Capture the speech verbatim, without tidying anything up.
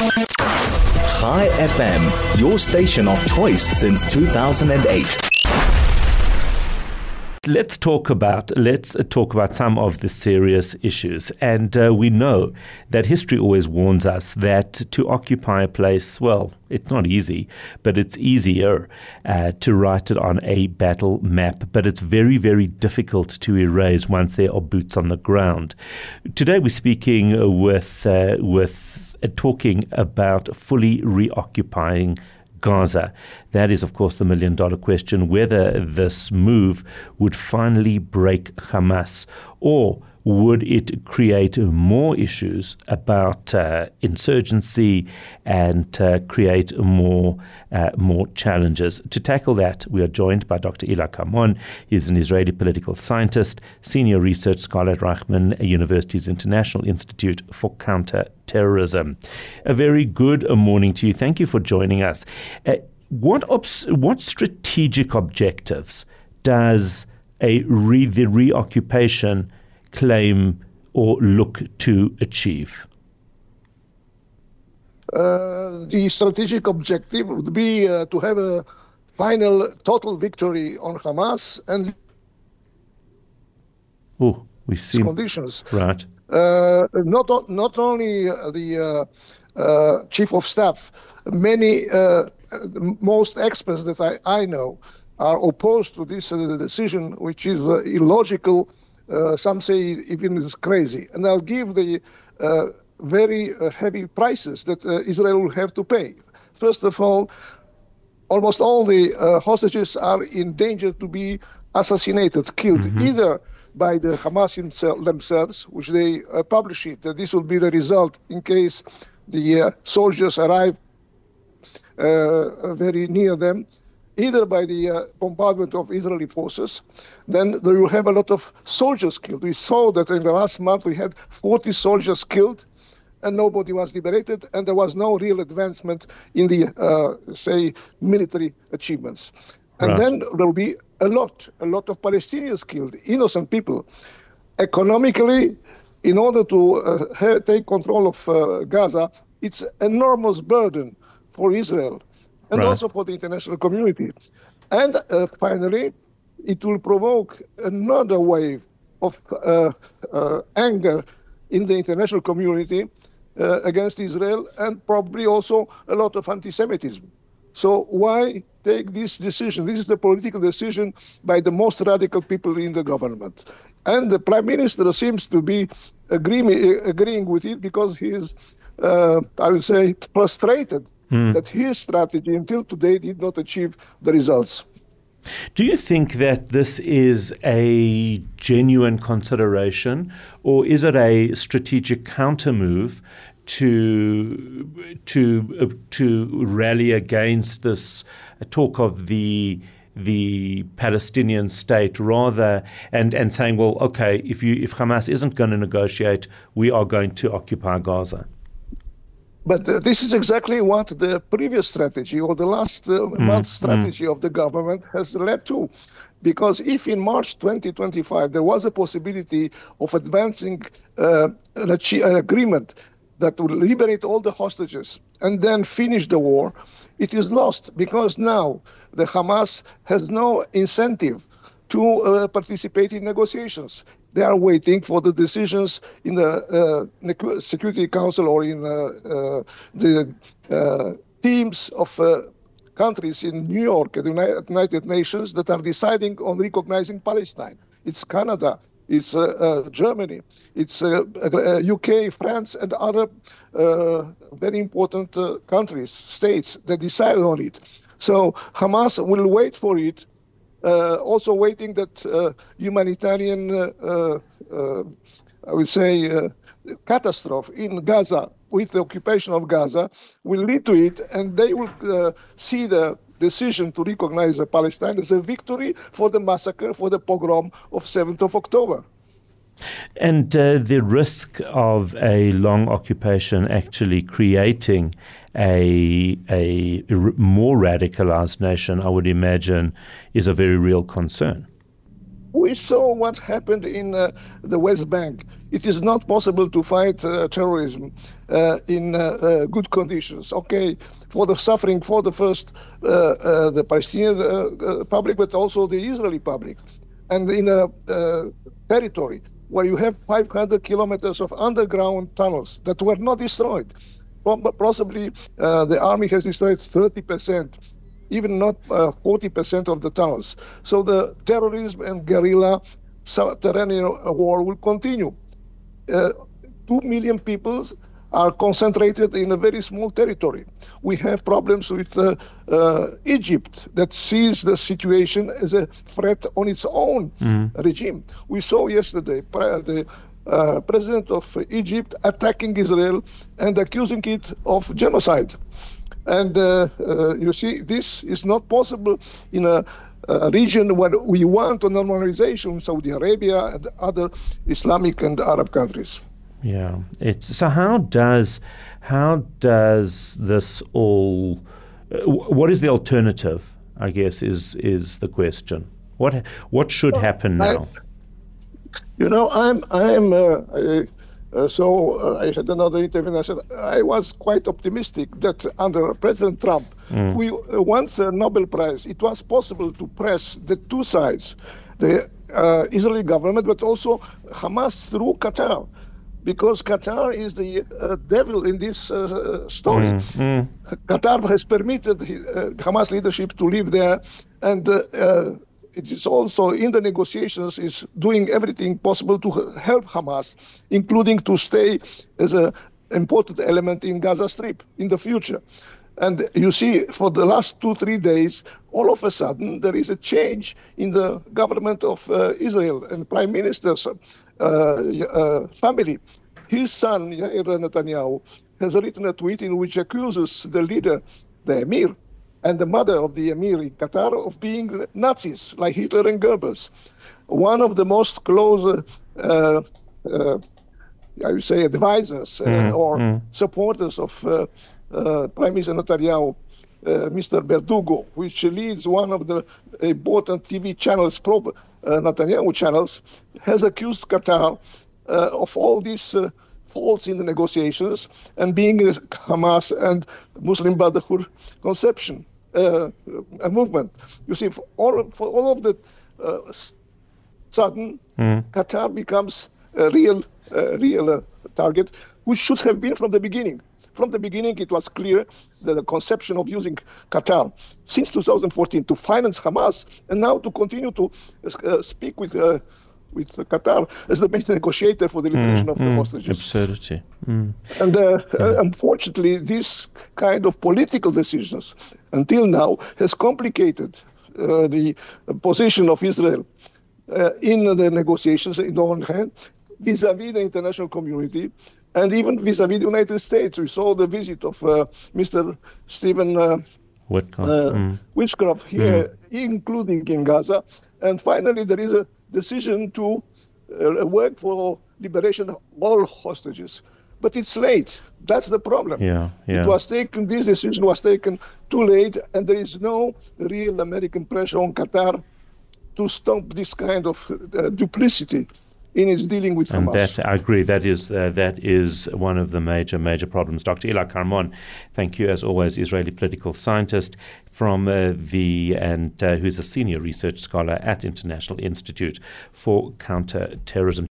Chai F M, your station of choice since two thousand eight. Let's talk about let's talk about some of the serious issues. And uh, we know that history always warns us that to occupy a place, well, it's not easy, but it's easier uh, to write it on a battle map. But it's very, very difficult to erase once there are boots on the ground. Today we're speaking with uh, with uh, talking about fully reoccupying Gaza. That is, of course, the million-dollar question, whether this move would finally break Hamas, or would it create more issues about uh, insurgency and uh, create more uh, more challenges? To tackle that, we are joined by Doctor Ilah Kamon. He's an Israeli political scientist, senior research scholar at Reichman University's International Institute for Counter-Terrorism. A very good morning to you. Thank you for joining us. Uh, what obs- what strategic objectives does a re- the reoccupation claim or look to achieve? Uh, the strategic objective would be uh, to have a final total victory on Hamas and oh, we see conditions. Right. Uh, not not only the uh, uh, chief of staff, many uh, most experts that I, I know are opposed to this uh, decision, which is uh, illogical. Uh, some say even it's crazy. And I'll give the uh, very uh, heavy prices that uh, Israel will have to pay. First of all, almost all the uh, hostages are in danger to be assassinated, killed, mm-hmm. either by the Hamas themselves, which they uh, publish it, that this will be the result in case the uh, soldiers arrive uh, very near them, either by the uh, bombardment of Israeli forces. Then there will have a lot of soldiers killed. We saw that in the last month we had forty soldiers killed and nobody was liberated, and there was no real advancement in the, uh, say, military achievements. And right. then there will be a lot, a lot of Palestinians killed, innocent people. Economically, in order to uh, ha- take control of uh, Gaza, it's an enormous burden for Israel. And right. also for the international community. And uh, finally, it will provoke another wave of uh, uh, anger in the international community uh, against Israel, and probably also a lot of anti-Semitism. So why take this decision? This is the political decision by the most radical people in the government. And the Prime Minister seems to be agree- agreeing with it because he is, uh, I would say, frustrated Mm. that his strategy until today did not achieve the results. Do you think that this is a genuine consideration, or is it a strategic countermove to to uh, to rally against this talk of the the Palestinian state, rather, and, and saying, well, okay, if you if Hamas isn't going to negotiate, we are going to occupy Gaza? But uh, this is exactly what the previous strategy or the last uh, mm, month strategy mm. of the government has led to. Because if in March twenty twenty-five there was a possibility of advancing uh, an, achi- an agreement that would liberate all the hostages and then finish the war, it is lost because now the Hamas has no incentive to uh, participate in negotiations. They are waiting for the decisions in the uh, Security Council or in uh, uh, the uh, teams of uh, countries in New York and the United Nations that are deciding on recognizing Palestine. It's Canada, it's uh, uh, Germany, it's uh, uh, U K, France, and other uh, very important uh, countries, states that decide on it. So Hamas will wait for it. Uh, also waiting that uh, humanitarian, uh, uh, I would say, uh, catastrophe in Gaza with the occupation of Gaza will lead to it, and they will uh, see the decision to recognize Palestine as a victory for the massacre, for the pogrom of seventh of October. And uh, the risk of a long occupation actually creating a, a more radicalized nation, I would imagine, is a very real concern. We saw what happened in uh, the West Bank. It is not possible to fight uh, terrorism uh, in uh, uh, good conditions. Okay, for the suffering for the first, uh, uh, the Palestinian uh, uh, public, but also the Israeli public. And in a uh, territory where you have five hundred kilometers of underground tunnels that were not destroyed. Possibly uh, the army has destroyed thirty percent, even not uh, forty percent of the tunnels. So the terrorism and guerrilla subterranean war will continue. Uh, two million people are concentrated in a very small territory. We have problems with uh, uh, Egypt that sees the situation as a threat on its own mm. regime. We saw yesterday the uh, president of Egypt attacking Israel and accusing it of genocide. And uh, uh, you see, this is not possible in a, a region where we want a normalization, Saudi Arabia and other Islamic and Arab countries. Yeah, it's so. How does how does this all? Uh, what is the alternative? I guess is is the question. What what should well, happen now? I, you know, I'm I'm uh, I, uh, so uh, I had another interview. And I said I was quite optimistic that under President Trump, mm. we uh, once a Nobel Prize, it was possible to press the two sides, the uh, Israeli government, but also Hamas through Qatar. Because Qatar is the uh, devil in this uh, story. Mm, mm. Qatar has permitted uh, Hamas leadership to live there, and uh, uh, it is also in the negotiations is doing everything possible to help Hamas, including to stay as an important element in Gaza Strip in the future. And you see, for the last two, three days, all of a sudden, there is a change in the government of uh, Israel and Prime Minister's uh, uh, family. His son, Yair Netanyahu, has written a tweet in which accuses the leader, the emir, and the mother of the emir in Qatar of being Nazis, like Hitler and Goebbels. One of the most close, uh, uh, I would say, advisors uh, mm, or mm. supporters of uh, Uh, Prime Minister Netanyahu, uh, Mister Verdugo, which leads one of the important T V channels, pro uh, Netanyahu channels, has accused Qatar uh, of all these uh, faults in the negotiations and being a Hamas and Muslim Brotherhood conception, uh, a movement. You see, for all, for all of the uh, sudden, mm. Qatar becomes a real, uh, real uh, target, which should have been from the beginning. From the beginning, it was clear that the conception of using Qatar since two thousand fourteen to finance Hamas and now to continue to uh, speak with uh, with Qatar as the main negotiator for the liberation mm, of the mm, hostages. Absurdity. Mm. And uh, yeah. uh, unfortunately, this kind of political decisions until now has complicated uh, the position of Israel uh, in the negotiations on the one hand, vis-a-vis the international community, and even vis-a-vis the United States. We saw the visit of uh, Mister Stephen uh, Witkoff, uh, mm. Witkoff here, mm. including in Gaza. And finally, there is a decision to uh, work for liberation of all hostages. But it's late. That's the problem. Yeah, yeah. It was taken, this decision was taken too late, and there is no real American pressure on Qatar to stop this kind of uh, duplicity in its dealing with and Hamas. That, I agree. That is uh, that is one of the major, major problems. Doctor Eli Carmon, thank you as always, Israeli political scientist from uh, the and uh, who's a senior research scholar at International Institute for Counter-Terrorism.